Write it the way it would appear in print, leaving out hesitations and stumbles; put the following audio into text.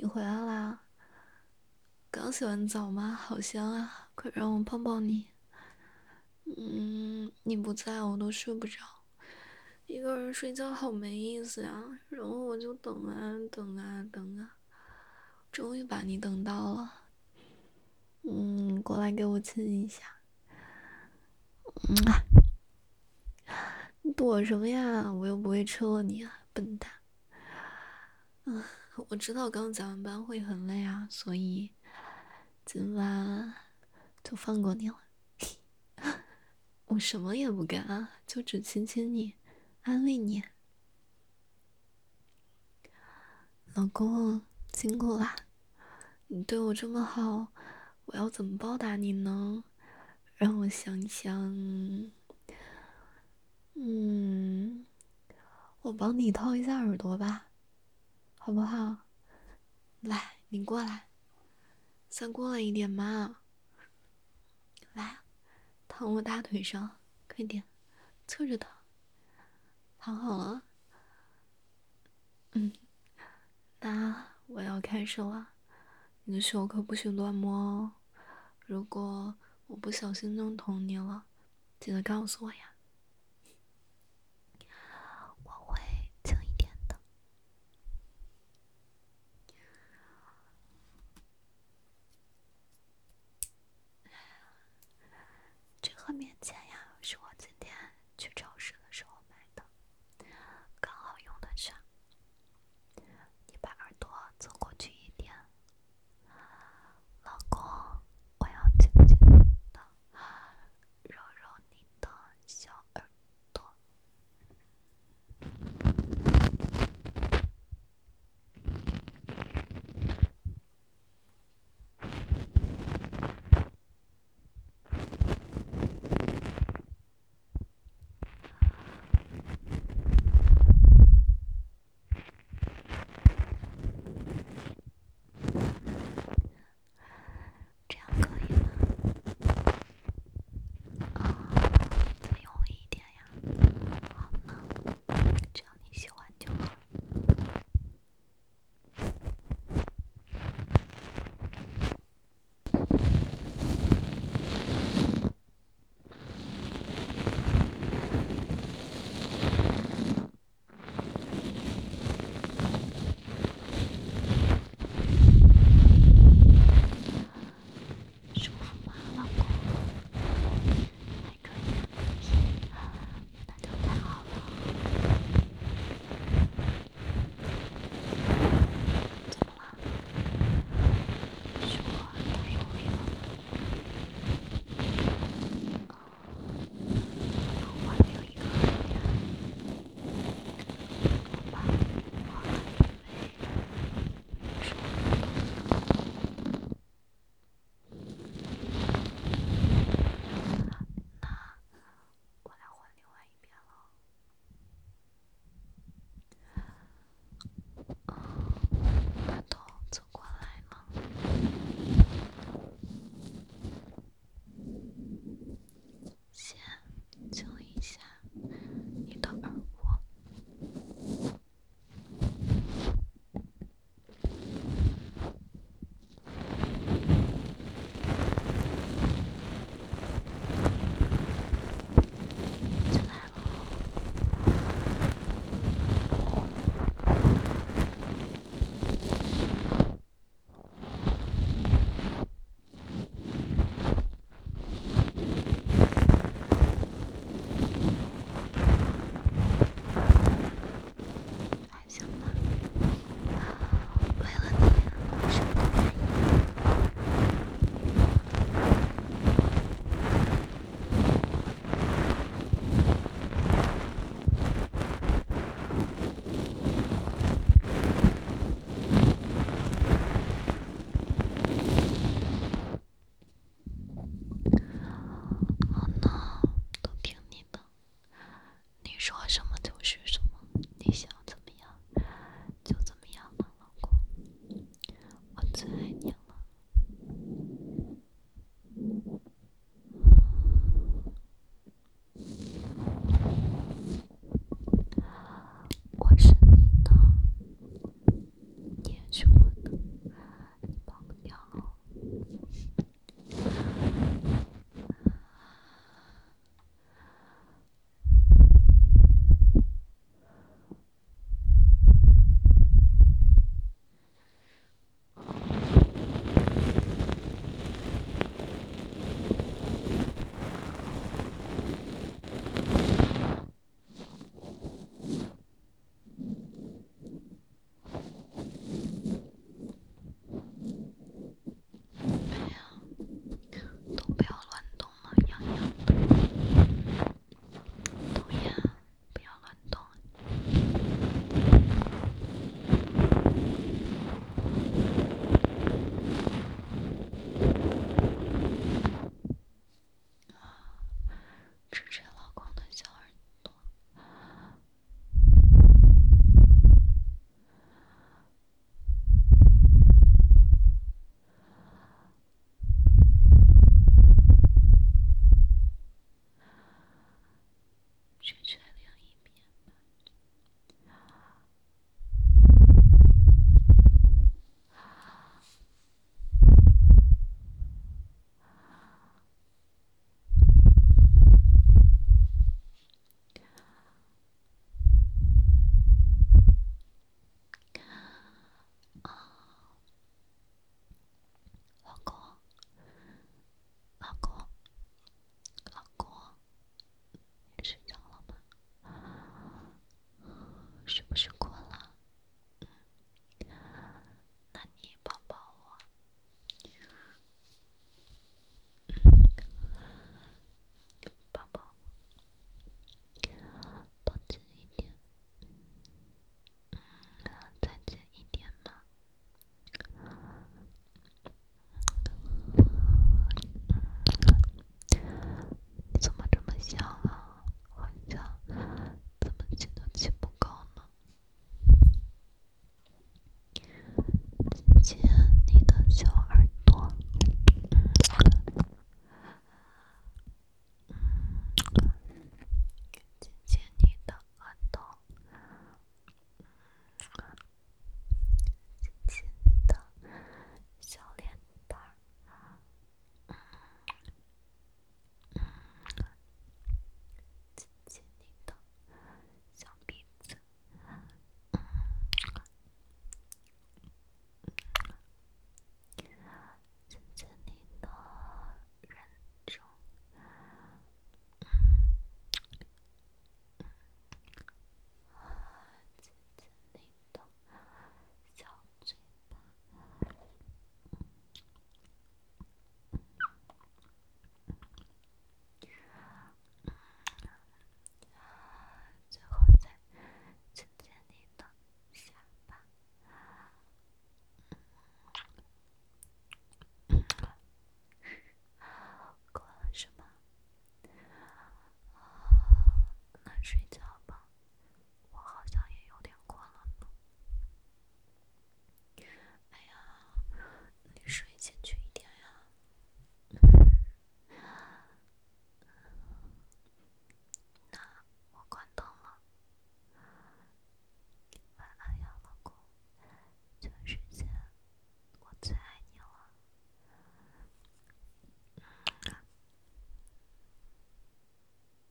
你回来啦？刚洗完澡吗？好香啊！快让我抱抱你。你不在我都睡不着，一个人睡觉好没意思呀。然后我就等啊等啊等啊，终于把你等到了。过来给我亲一下。你躲什么呀？我又不会吃了你啊，笨蛋。我知道刚加完班会很累啊，所以今晚就放过你了。我什么也不干啊，就只亲亲你，安慰你。老公，辛苦啦！你对我这么好，我要怎么报答你呢？让我想想。嗯，我帮你掏一下耳朵吧，好不好？来，你过来，再过来一点嘛。来，躺我大腿上，快点，侧着躺。躺好了。那我要开始了，你的手可不许乱摸哦。如果我不小心弄疼你了，记得告诉我呀。